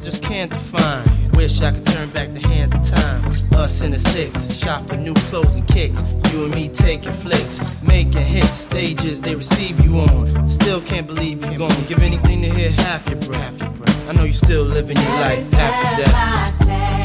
just can't define. Wish I could turn back the hands of time. Us in the six, shop for new clothes and kicks. You and me taking flicks, making hits, stages they receive you on. Still can't believe you gone. Give anything to hear half your breath. I know you still living your life after death.